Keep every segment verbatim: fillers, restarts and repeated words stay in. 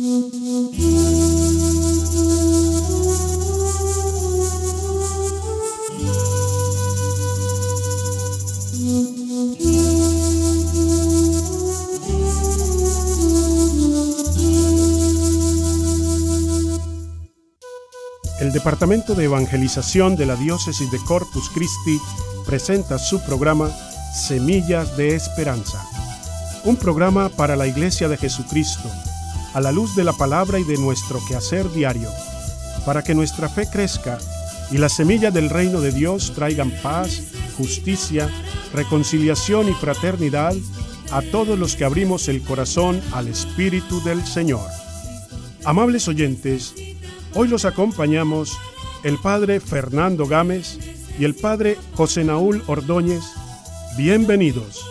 El Departamento de Evangelización de la Diócesis de Corpus Christi presenta su programa Semillas de Esperanza, un programa para la Iglesia de Jesucristo, a la luz de la palabra y de nuestro quehacer diario, para que nuestra fe crezca y las semillas del reino de Dios traigan paz, justicia, reconciliación y fraternidad a todos los que abrimos el corazón al Espíritu del Señor. Amables oyentes, hoy los acompañamos el Padre Fernando Gámez y el Padre José Naúl Ordóñez. Bienvenidos.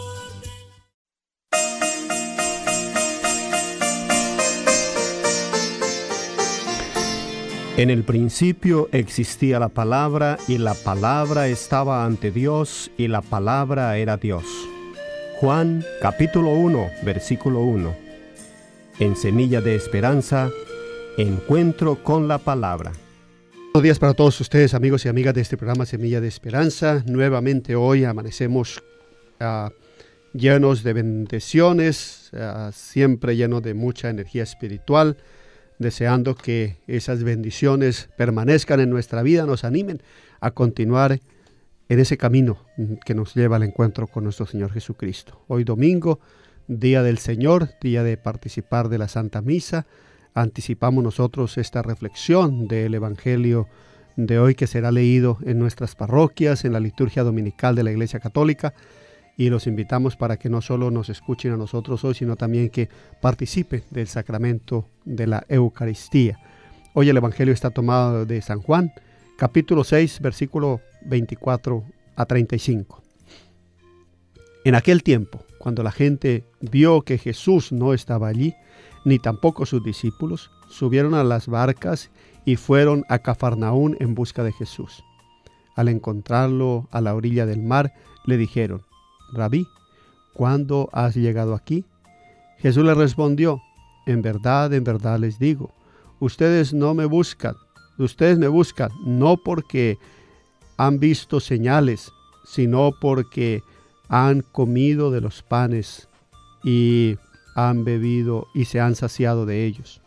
En el principio existía la palabra, y la palabra estaba ante Dios, y la palabra era Dios. Juan capítulo uno, versículo uno. En Semilla de Esperanza, encuentro con la palabra. Buenos días para todos ustedes, amigos y amigas de este programa Semilla de Esperanza. Nuevamente hoy amanecemos uh, llenos de bendiciones, uh, siempre llenos de mucha energía espiritual, deseando que esas bendiciones permanezcan en nuestra vida, nos animen a continuar en ese camino que nos lleva al encuentro con nuestro Señor Jesucristo. Hoy domingo, día del Señor, día de participar de la Santa Misa. Anticipamos nosotros esta reflexión del Evangelio de hoy que será leído en nuestras parroquias, en la liturgia dominical de la Iglesia Católica, y los invitamos para que no solo nos escuchen a nosotros hoy, sino también que participen del sacramento de la Eucaristía. Hoy el Evangelio está tomado de San Juan, capítulo seis, versículo veinticuatro a treinta y cinco. En aquel tiempo, cuando la gente vio que Jesús no estaba allí, ni tampoco sus discípulos, subieron a las barcas y fueron a Cafarnaún en busca de Jesús. Al encontrarlo a la orilla del mar, le dijeron: Rabí, ¿cuándo has llegado aquí? Jesús le respondió: En verdad, en verdad les digo, ustedes no me buscan, ustedes me buscan no porque han visto señales, sino porque han comido de los panes y han bebido y se han saciado de ellos.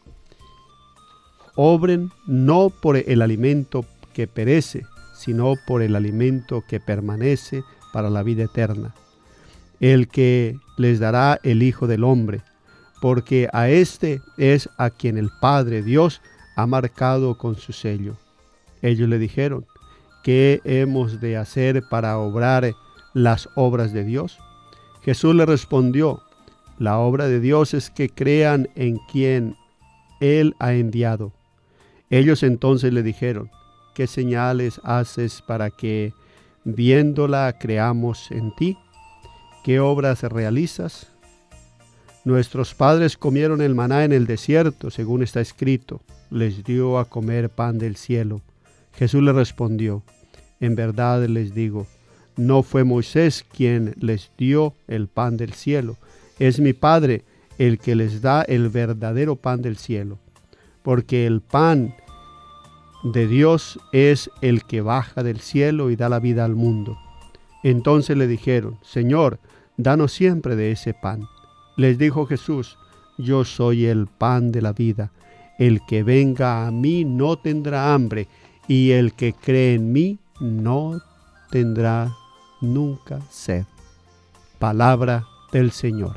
Obren no por el alimento que perece, sino por el alimento que permanece para la vida eterna, el que les dará el Hijo del Hombre, porque a éste es a quien el Padre Dios ha marcado con su sello. Ellos le dijeron: ¿qué hemos de hacer para obrar las obras de Dios? Jesús le respondió: la obra de Dios es que crean en quien Él ha enviado. Ellos entonces le dijeron: ¿qué señales haces para que, viéndola, creamos en ti? ¿Qué obras realizas? Nuestros padres comieron el maná en el desierto, según está escrito, les dio a comer pan del cielo. Jesús le respondió: en verdad les digo, no fue Moisés quien les dio el pan del cielo, es mi Padre el que les da el verdadero pan del cielo, porque el pan de Dios es el que baja del cielo y da la vida al mundo. Entonces le dijeron: Señor, danos siempre de ese pan. Les dijo Jesús: yo soy el pan de la vida. El que venga a mí no tendrá hambre, y el que cree en mí no tendrá nunca sed. Palabra del Señor.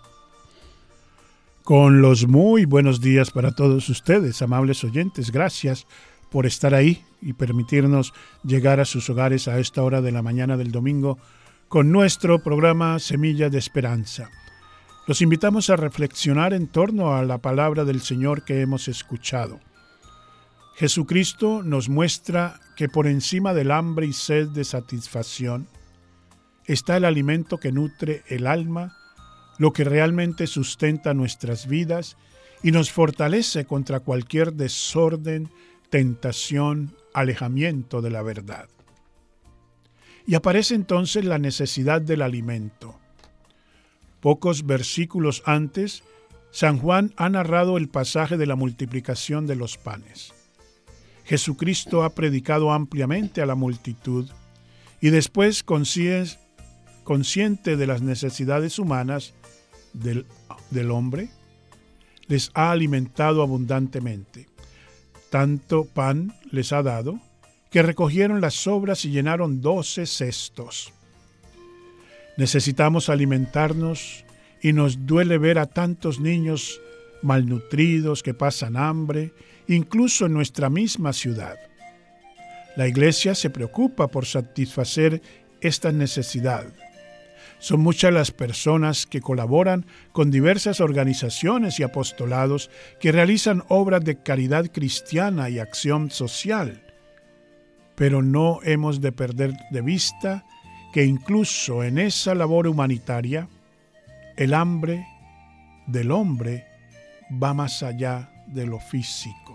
Con los muy buenos días para todos ustedes, amables oyentes. Gracias por estar ahí y permitirnos llegar a sus hogares a esta hora de la mañana del domingo con nuestro programa Semilla de Esperanza. Los invitamos a reflexionar en torno a la palabra del Señor que hemos escuchado. Jesucristo nos muestra que por encima del hambre y sed de satisfacción está el alimento que nutre el alma, lo que realmente sustenta nuestras vidas y nos fortalece contra cualquier desorden, tentación, alejamiento de la verdad. Y aparece entonces la necesidad del alimento. Pocos versículos antes, San Juan ha narrado el pasaje de la multiplicación de los panes. Jesucristo ha predicado ampliamente a la multitud y después, consciente de las necesidades humanas del, del hombre, les ha alimentado abundantemente. Tanto pan les ha dado que recogieron las sobras y llenaron doce cestos. Necesitamos alimentarnos y nos duele ver a tantos niños malnutridos que pasan hambre, incluso en nuestra misma ciudad. La Iglesia se preocupa por satisfacer esta necesidad. Son muchas las personas que colaboran con diversas organizaciones y apostolados que realizan obras de caridad cristiana y acción social. Pero no hemos de perder de vista que incluso en esa labor humanitaria, el hambre del hombre va más allá de lo físico.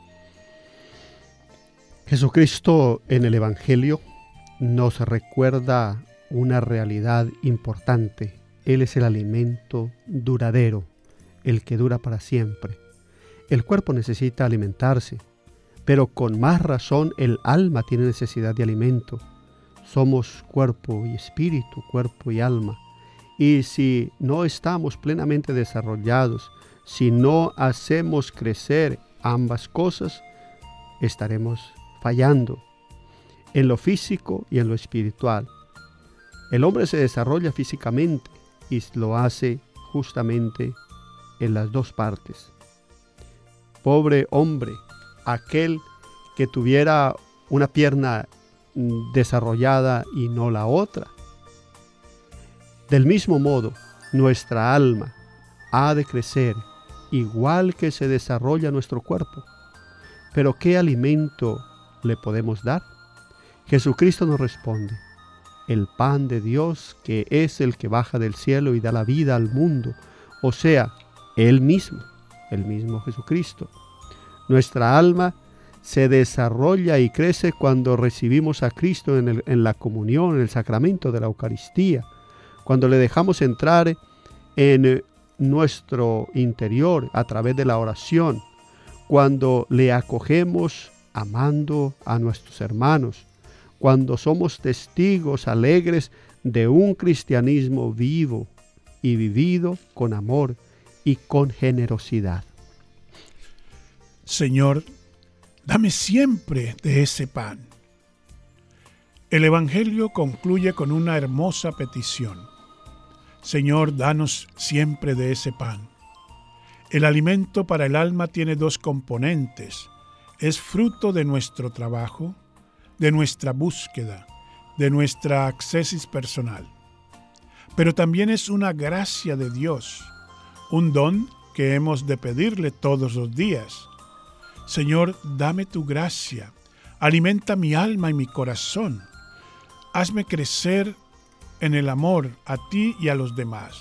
Jesucristo en el Evangelio nos recuerda una realidad importante. Él es el alimento duradero, el que dura para siempre. El cuerpo necesita alimentarse, pero con más razón el alma tiene necesidad de alimento. Somos cuerpo y espíritu, cuerpo y alma. Y si no estamos plenamente desarrollados, si no hacemos crecer ambas cosas, estaremos fallando en lo físico y en lo espiritual. El hombre se desarrolla físicamente y lo hace justamente en las dos partes. Pobre hombre, aquel que tuviera una pierna desarrollada y no la otra. Del mismo modo, nuestra alma ha de crecer igual que se desarrolla nuestro cuerpo. Pero ¿qué alimento le podemos dar? Jesucristo nos responde: el pan de Dios, que es el que baja del cielo y da la vida al mundo, o sea, Él mismo, el mismo Jesucristo. Nuestra alma se desarrolla y crece cuando recibimos a Cristo en, el, en la comunión, en el sacramento de la Eucaristía, cuando le dejamos entrar en nuestro interior a través de la oración, cuando le acogemos amando a nuestros hermanos, cuando somos testigos alegres de un cristianismo vivo y vivido con amor y con generosidad. Señor, dame siempre de ese pan. El Evangelio concluye con una hermosa petición. Señor, danos siempre de ese pan. El alimento para el alma tiene dos componentes. Es fruto de nuestro trabajo, de nuestra búsqueda, de nuestra ascesis personal. Pero también es una gracia de Dios, un don que hemos de pedirle todos los días. Señor, dame tu gracia, alimenta mi alma y mi corazón. Hazme crecer en el amor a ti y a los demás.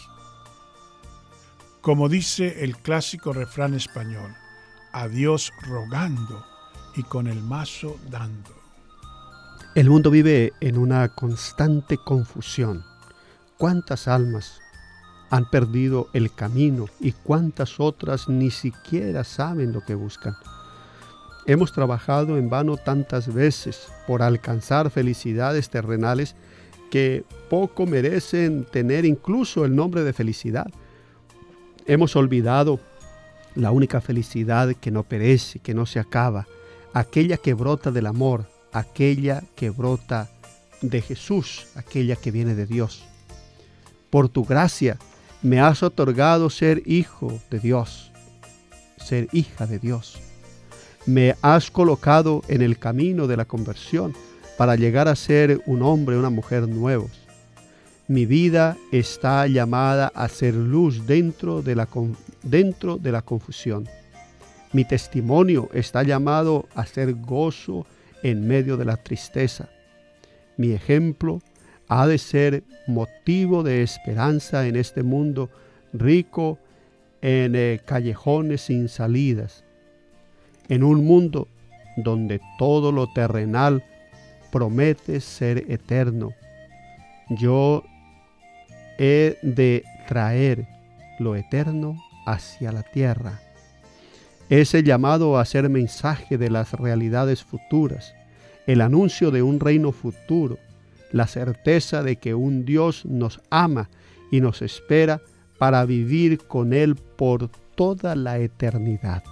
Como dice el clásico refrán español, a Dios rogando y con el mazo dando. El mundo vive en una constante confusión. ¿Cuántas almas han perdido el camino y cuántas otras ni siquiera saben lo que buscan? Hemos trabajado en vano tantas veces por alcanzar felicidades terrenales que poco merecen tener incluso el nombre de felicidad. Hemos olvidado la única felicidad que no perece, que no se acaba, aquella que brota del amor, aquella que brota de Jesús, aquella que viene de Dios. Por tu gracia me has otorgado ser hijo de Dios, ser hija de Dios. Me has colocado en el camino de la conversión para llegar a ser un hombre, una mujer nuevos. Mi vida está llamada a ser luz dentro de la, dentro de la confusión. Mi testimonio está llamado a ser gozo en medio de la tristeza. Mi ejemplo ha de ser motivo de esperanza en este mundo rico en eh, callejones sin salidas. En un mundo donde todo lo terrenal promete ser eterno, yo he de traer lo eterno hacia la tierra. Es el llamado a ser mensaje de las realidades futuras, el anuncio de un reino futuro, la certeza de que un Dios nos ama y nos espera para vivir con Él por toda la eternidad.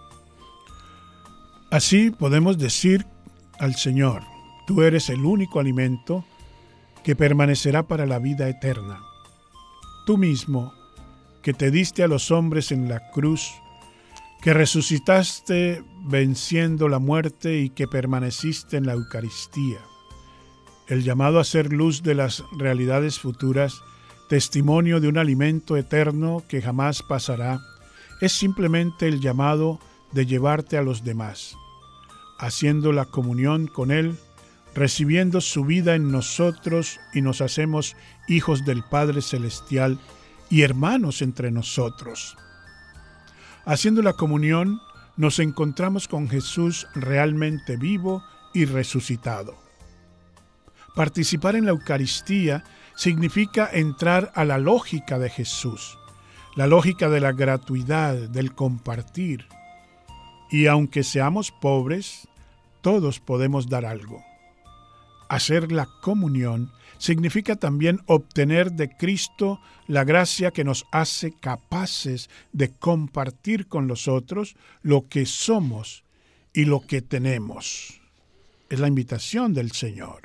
Así podemos decir al Señor: tú eres el único alimento que permanecerá para la vida eterna. Tú mismo, que te diste a los hombres en la cruz, que resucitaste venciendo la muerte y que permaneciste en la Eucaristía. El llamado a ser luz de las realidades futuras, testimonio de un alimento eterno que jamás pasará, es simplemente el llamado de llevarte a los demás, haciendo la comunión con Él, recibiendo su vida en nosotros y nos hacemos hijos del Padre Celestial y hermanos entre nosotros. Haciendo la comunión, nos encontramos con Jesús realmente vivo y resucitado. Participar en la Eucaristía significa entrar a la lógica de Jesús, la lógica de la gratuidad, del compartir. Y aunque seamos pobres, todos podemos dar algo. Hacer la comunión significa también obtener de Cristo la gracia que nos hace capaces de compartir con los otros lo que somos y lo que tenemos. Es la invitación del Señor.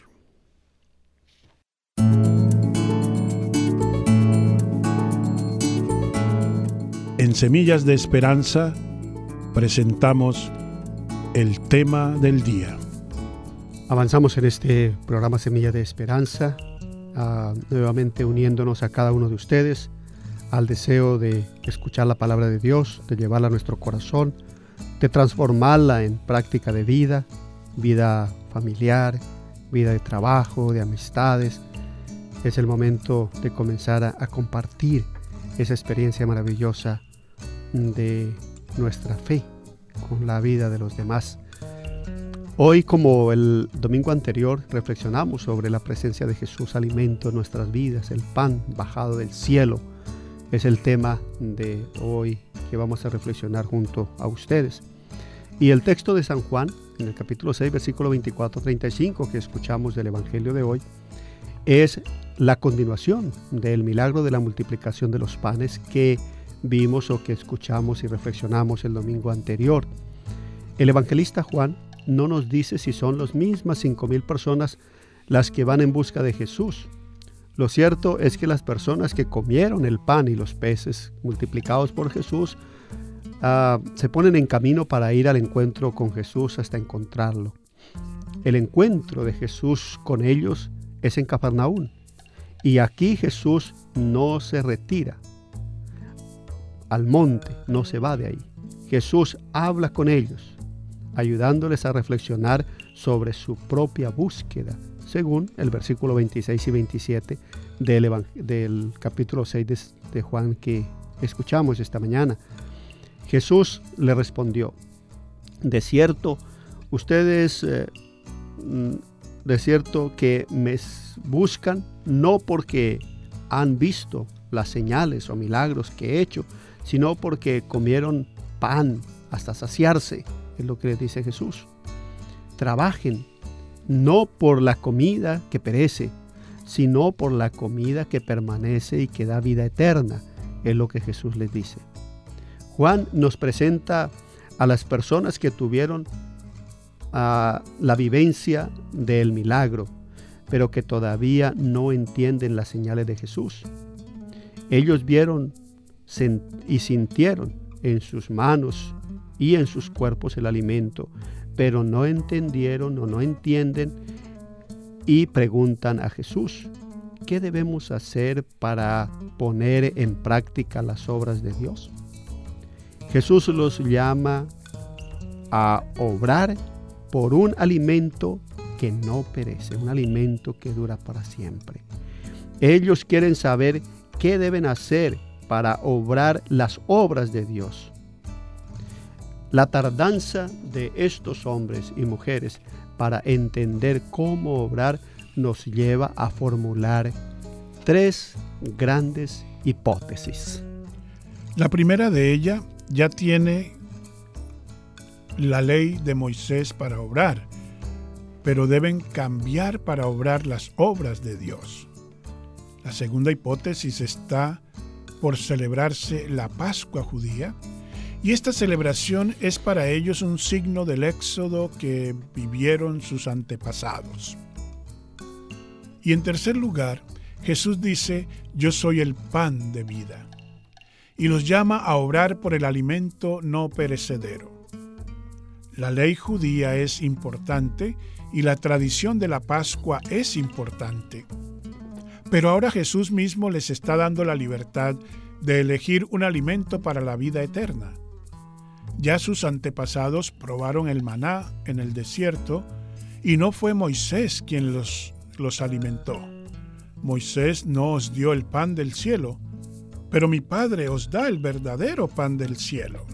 En Semillas de Esperanza presentamos el tema del día. Avanzamos en este programa Semilla de Esperanza, uh, nuevamente uniéndonos a cada uno de ustedes al deseo de escuchar la palabra de Dios, de llevarla a nuestro corazón, de transformarla en práctica de vida, vida familiar, vida de trabajo, de amistades. Es el momento de comenzar a, a compartir esa experiencia maravillosa de nuestra fe con la vida de los demás. Hoy, como el domingo anterior, reflexionamos sobre la presencia de Jesús, alimento en nuestras vidas, el pan bajado del cielo. Es el tema de hoy que vamos a reflexionar junto a ustedes. Y el texto de San Juan, en el capítulo seis, versículo veinticuatro a treinta y cinco, que escuchamos del Evangelio de hoy, es la continuación del milagro de la multiplicación de los panes que vimos o que escuchamos y reflexionamos el domingo anterior. El evangelista Juan no nos dice si son las mismas cinco mil personas las que van en busca de Jesús. Lo cierto es que las personas que comieron el pan y los peces multiplicados por Jesús uh, se ponen en camino para ir al encuentro con Jesús hasta encontrarlo. El encuentro de Jesús con ellos es en Cafarnaún, y aquí Jesús no se retira al monte, no se va de ahí. Jesús habla con ellos, ayudándoles a reflexionar sobre su propia búsqueda, según el versículo veintiséis y veintisiete del, del capítulo seis de, de Juan que escuchamos esta mañana. Jesús le respondió: de cierto, ustedes, eh, de cierto que me buscan no porque han visto las señales o milagros que he hecho, sino porque comieron pan hasta saciarse. Es lo que les dice Jesús. Trabajen no por la comida que perece, sino por la comida que permanece y que da vida eterna. Es lo que Jesús les dice. Juan nos presenta a las personas que tuvieron uh, la vivencia del milagro, pero que todavía no entienden las señales de Jesús. Ellos vieron y sintieron en sus manos y en sus cuerpos el alimento, pero no entendieron o no entienden y preguntan a Jesús: ¿qué debemos hacer para poner en práctica las obras de Dios? Jesús los llama a obrar por un alimento que no perece, un alimento que dura para siempre. Ellos quieren saber qué deben hacer para obrar las obras de Dios. La tardanza de estos hombres y mujeres para entender cómo obrar nos lleva a formular tres grandes hipótesis. La primera de ellas ya tiene la ley de Moisés para obrar, pero deben cambiar para obrar las obras de Dios. La segunda hipótesis está por celebrarse la Pascua judía, y esta celebración es para ellos un signo del éxodo que vivieron sus antepasados. Y en tercer lugar, Jesús dice, yo soy el pan de vida, y los llama a obrar por el alimento no perecedero. La ley judía es importante y la tradición de la Pascua es importante. Pero ahora Jesús mismo les está dando la libertad de elegir un alimento para la vida eterna. Ya sus antepasados probaron el maná en el desierto y no fue Moisés quien los, los alimentó. Moisés no os dio el pan del cielo, pero mi Padre os da el verdadero pan del cielo.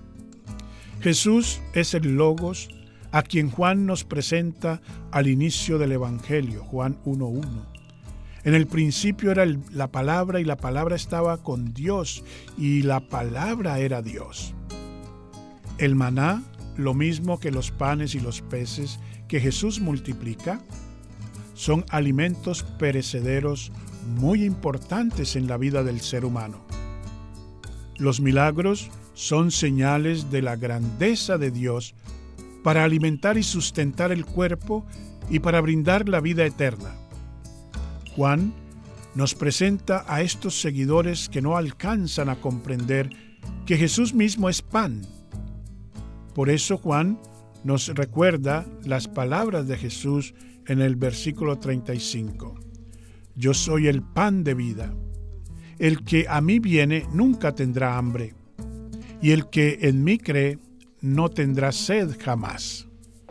Jesús es el Logos a quien Juan nos presenta al inicio del Evangelio, Juan uno uno. En el principio era el, la palabra y la palabra estaba con Dios y la palabra era Dios. El maná, lo mismo que los panes y los peces que Jesús multiplica, son alimentos perecederos muy importantes en la vida del ser humano. Los milagros son señales de la grandeza de Dios para alimentar y sustentar el cuerpo y para brindar la vida eterna. Juan nos presenta a estos seguidores que no alcanzan a comprender que Jesús mismo es pan. Por eso Juan nos recuerda las palabras de Jesús en el versículo treinta y cinco. Yo soy el pan de vida. El que a mí viene nunca tendrá hambre, y el que en mí cree no tendrá sed jamás.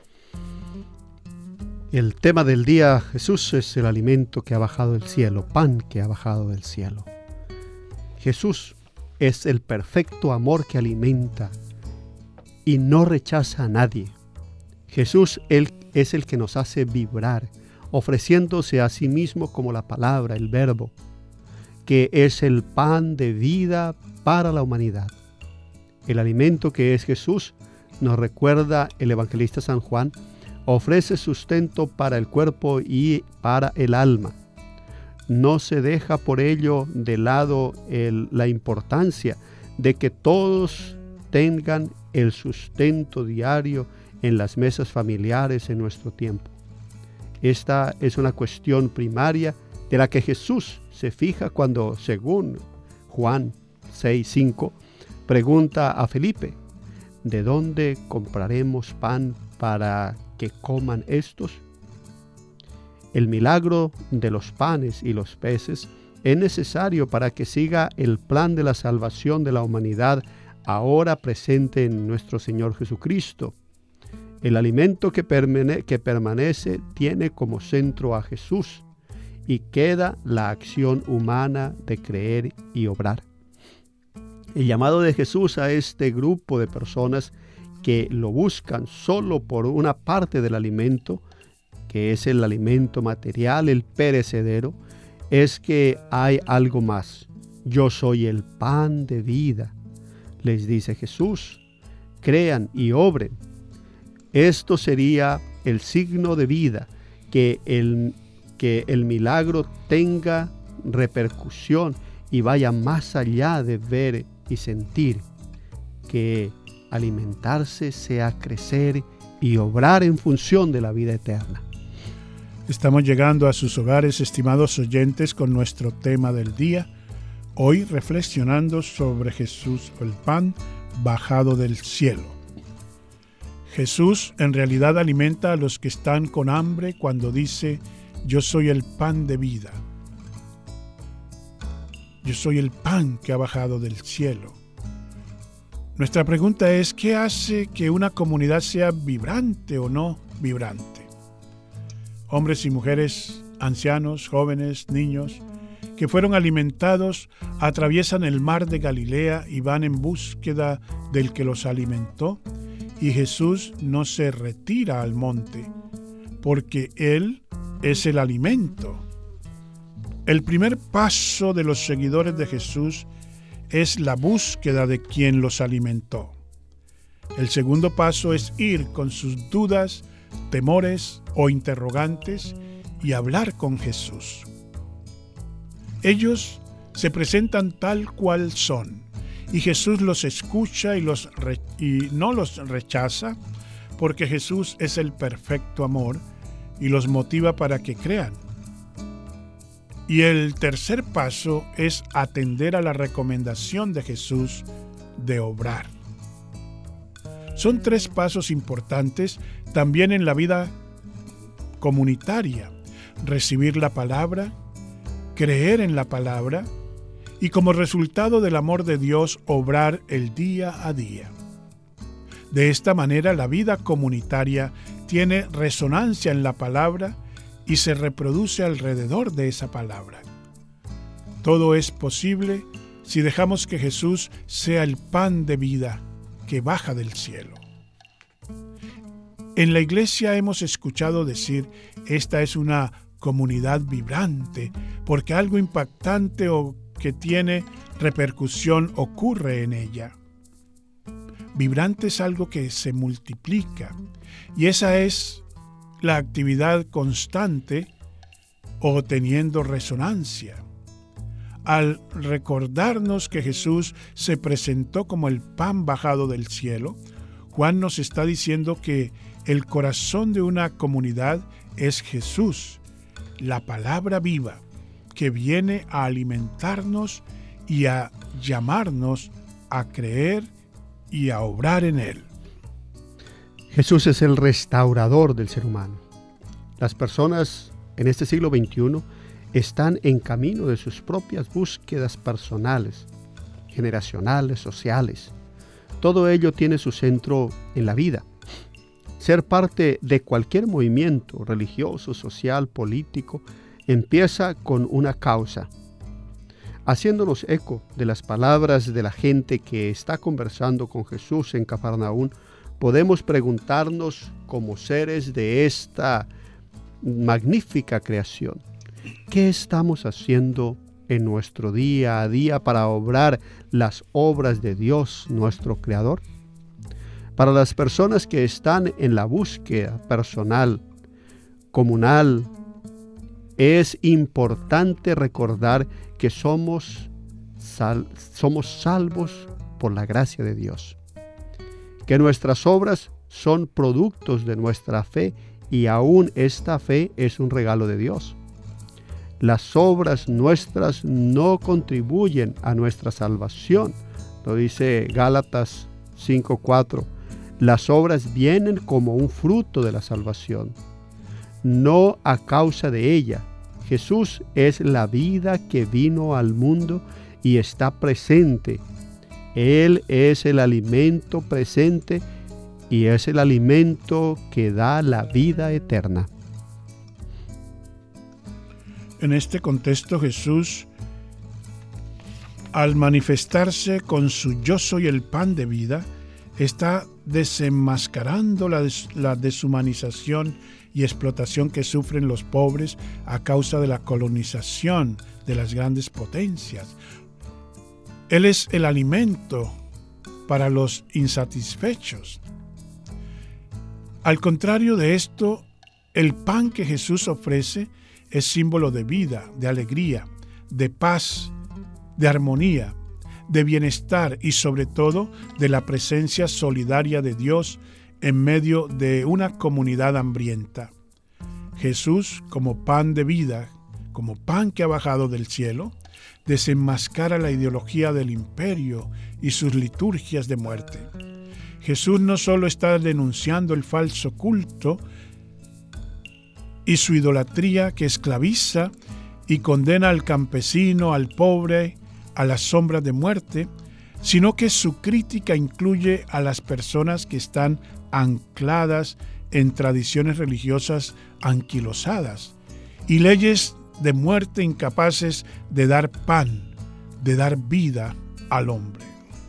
El tema del día, Jesús es el alimento que ha bajado del cielo, pan que ha bajado del cielo. Jesús es el perfecto amor que alimenta y no rechaza a nadie. Jesús él, es el que nos hace vibrar, ofreciéndose a sí mismo como la palabra, el verbo, que es el pan de vida para la humanidad. El alimento que es Jesús, nos recuerda el evangelista San Juan, ofrece sustento para el cuerpo y para el alma. No se deja por ello de lado el, la importancia de que todos tengan el sustento diario en las mesas familiares en nuestro tiempo. Esta es una cuestión primaria de la que Jesús se fija cuando, según Juan seis cinco, pregunta a Felipe, ¿de dónde compraremos pan para que coman estos? El milagro de los panes y los peces es necesario para que siga el plan de la salvación de la humanidad ahora presente en nuestro Señor Jesucristo. El alimento que, permane- que permanece tiene como centro a Jesús y queda la acción humana de creer y obrar. El llamado de Jesús a este grupo de personas que lo buscan solo por una parte del alimento, que es el alimento material, el perecedero, es que hay algo más. Yo soy el pan de vida, les dice Jesús. Crean y obren. Esto sería el signo de vida, que el, que el milagro tenga repercusión y vaya más allá de ver y sentir, que alimentarse sea crecer y obrar en función de la vida eterna. Estamos llegando a sus hogares, estimados oyentes, con nuestro tema del día, hoy reflexionando sobre Jesús, el pan bajado del cielo. Jesús en realidad alimenta a los que están con hambre cuando dice, yo soy el pan de vida. Yo soy el pan que ha bajado del cielo. Nuestra pregunta es, ¿qué hace que una comunidad sea vibrante o no vibrante? Hombres y mujeres, ancianos, jóvenes, niños, que fueron alimentados, atraviesan el mar de Galilea y van en búsqueda del que los alimentó, y Jesús no se retira al monte, porque Él es el alimento. El primer paso de los seguidores de Jesús es la búsqueda de quien los alimentó. El segundo paso es ir con sus dudas, temores o interrogantes y hablar con Jesús. Ellos se presentan tal cual son, y Jesús los escucha y, los re- y no los rechaza, porque Jesús es el perfecto amor y los motiva para que crean. Y el tercer paso es atender a la recomendación de Jesús de obrar. Son tres pasos importantes también en la vida comunitaria: recibir la palabra, creer en la palabra y, como resultado del amor de Dios, obrar el día a día. De esta manera, la vida comunitaria tiene resonancia en la palabra y se reproduce alrededor de esa palabra. Todo es posible si dejamos que Jesús sea el pan de vida que baja del cielo. En la iglesia hemos escuchado decir: esta es una comunidad vibrante, porque algo impactante o que tiene repercusión ocurre en ella. Vibrante es algo que se multiplica, y esa es la actividad constante o teniendo resonancia. Al recordarnos que Jesús se presentó como el pan bajado del cielo, Juan nos está diciendo que el corazón de una comunidad es Jesús, la palabra viva, que viene a alimentarnos y a llamarnos a creer y a obrar en Él. Jesús es el restaurador del ser humano. Las personas en este siglo veintiuno están en camino de sus propias búsquedas personales, generacionales, sociales. Todo ello tiene su centro en la vida. Ser parte de cualquier movimiento religioso, social, político, empieza con una causa. Haciéndonos eco de las palabras de la gente que está conversando con Jesús en Cafarnaún, podemos preguntarnos, como seres de esta magnífica creación, ¿qué estamos haciendo en nuestro día a día para obrar las obras de Dios, nuestro Creador? Para las personas que están en la búsqueda personal, comunal, es importante recordar que somos, sal, somos salvos por la gracia de Dios, que nuestras obras son productos de nuestra fe y aún esta fe es un regalo de Dios. Las obras nuestras no contribuyen a nuestra salvación, lo dice Gálatas cinco cuatro. Las obras vienen como un fruto de la salvación, no a causa de ella. Jesús es la vida que vino al mundo y está presente. Él es el alimento presente y es el alimento que da la vida eterna. En este contexto, Jesús, al manifestarse con su yo soy el pan de vida, está desenmascarando la, des- la deshumanización y explotación que sufren los pobres a causa de la colonización de las grandes potencias. Él es el alimento para los insatisfechos. Al contrario de esto, el pan que Jesús ofrece es símbolo de vida, de alegría, de paz, de armonía, de bienestar y sobre todo de la presencia solidaria de Dios en medio de una comunidad hambrienta. Jesús, como pan de vida, como pan que ha bajado del cielo, desenmascara la ideología del imperio y sus liturgias de muerte. Jesús no solo está denunciando el falso culto y su idolatría que esclaviza y condena al campesino, al pobre, a las sombras de muerte, sino que su crítica incluye a las personas que están ancladas en tradiciones religiosas anquilosadas y leyes de muerte incapaces de dar pan, de dar vida al hombre.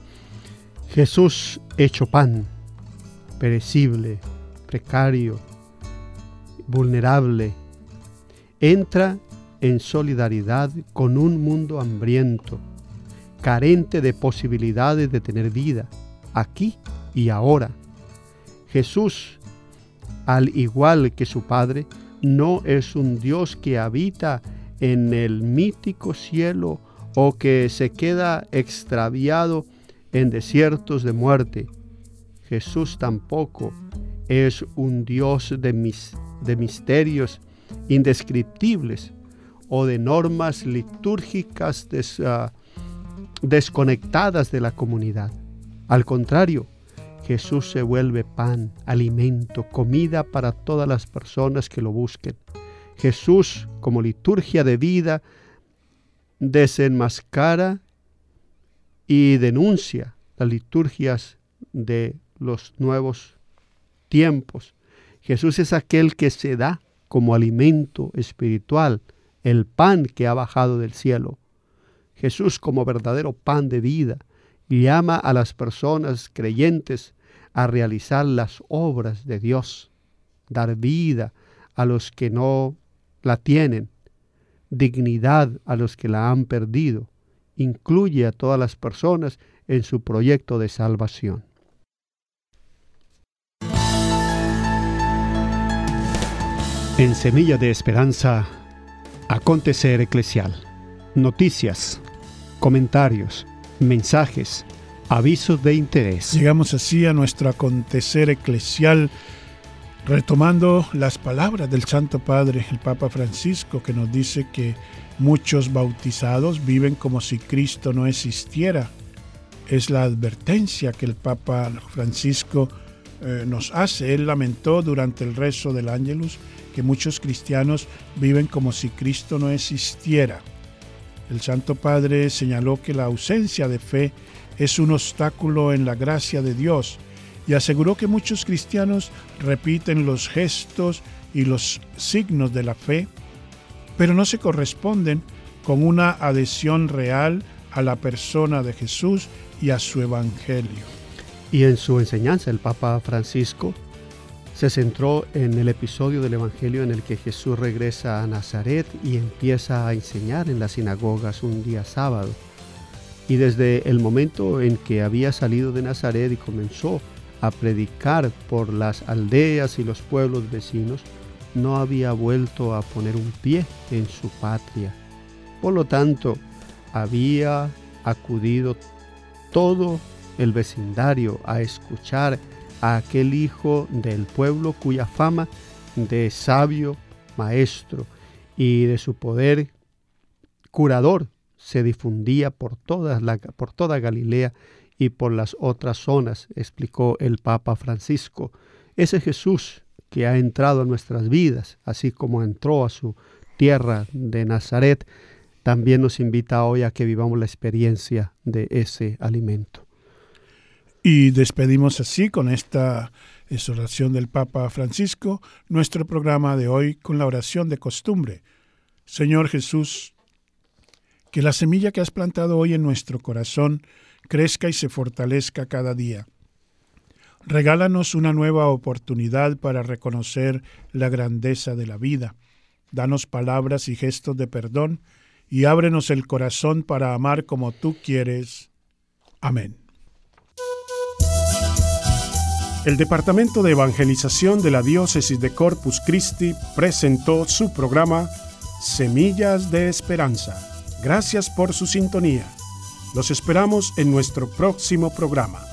Jesús hecho pan, perecible, precario, vulnerable, entra en solidaridad con un mundo hambriento, carente de posibilidades de tener vida, aquí y ahora. Jesús, al igual que su Padre, no es un Dios que habita en el mítico cielo o que se queda extraviado en desiertos de muerte. Jesús tampoco es un Dios de, mis, de misterios indescriptibles o de normas litúrgicas des, uh, desconectadas de la comunidad. Al contrario, Jesús se vuelve pan, alimento, comida para todas las personas que lo busquen. Jesús, como liturgia de vida, desenmascara y denuncia las liturgias de los nuevos tiempos. Jesús es aquel que se da como alimento espiritual, el pan que ha bajado del cielo. Jesús, como verdadero pan de vida, llama a las personas creyentes a realizar las obras de Dios, dar vida a los que no la tienen, dignidad a los que la han perdido. Incluye a todas las personas en su proyecto de salvación. En Semilla de Esperanza, acontecer eclesial, noticias, comentarios, mensajes, avisos de interés. Llegamos así a nuestro acontecer eclesial, retomando las palabras del Santo Padre, el Papa Francisco, que nos dice que muchos bautizados viven como si Cristo no existiera. Es la advertencia que el Papa Francisco eh, nos hace. Él lamentó durante el rezo del Ángelus que muchos cristianos viven como si Cristo no existiera. El Santo Padre señaló que la ausencia de fe es un obstáculo en la gracia de Dios y aseguró que muchos cristianos repiten los gestos y los signos de la fe, pero no se corresponden con una adhesión real a la persona de Jesús y a su Evangelio. Y en su enseñanza, el Papa Francisco se centró en el episodio del Evangelio en el que Jesús regresa a Nazaret y empieza a enseñar en las sinagogas un día sábado. Y desde el momento en que había salido de Nazaret y comenzó a predicar por las aldeas y los pueblos vecinos, no había vuelto a poner un pie en su patria. Por lo tanto, había acudido todo el vecindario a escuchar a aquel hijo del pueblo cuya fama de sabio, maestro y de su poder curador se difundía por, toda la, por toda Galilea y por las otras zonas, explicó el Papa Francisco. Ese Jesús que ha entrado a nuestras vidas, así como entró a su tierra de Nazaret, también nos invita hoy a que vivamos la experiencia de ese alimento. Y despedimos así, con esta oración del Papa Francisco, nuestro programa de hoy con la oración de costumbre. Señor Jesús, que la semilla que has plantado hoy en nuestro corazón crezca y se fortalezca cada día. Regálanos una nueva oportunidad para reconocer la grandeza de la vida. Danos palabras y gestos de perdón y ábrenos el corazón para amar como tú quieres. Amén. El Departamento de Evangelización de la Diócesis de Corpus Christi presentó su programa Semillas de Esperanza. Gracias por su sintonía. Los esperamos en nuestro próximo programa.